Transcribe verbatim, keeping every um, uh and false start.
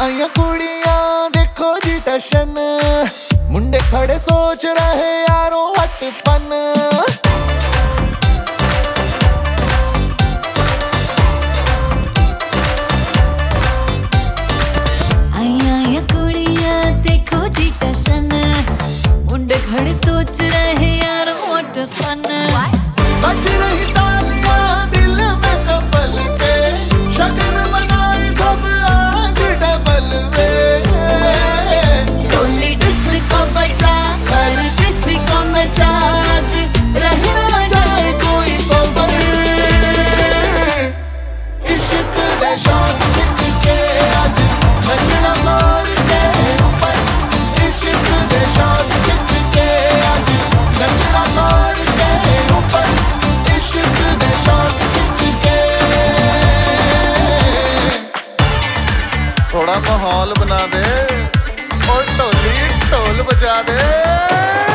आइया कुड़ियां देखो जी टशन, मुंडे खड़े सोच रहे यारों हट फन। आइया कुड़ियां देखो जी टशन, मुंडे खड़े सोच रहे यारों हट फन। बज रही तालियां दिल में कपल के, शगन मनाए सब आज डबल वे। टोली डिस्को बजा हर किसी को नचा, आज रहे ना जाए कोई सबर। इश्क दे शौक खिंच के आज नचना मार के ऊपर, इश्क दे शौक खिंच के आज नचना मार के ऊपर, इश्क दे शौक खिंच के। थोड़ा माहौल बना दे और ढोली ढोल बजा दे।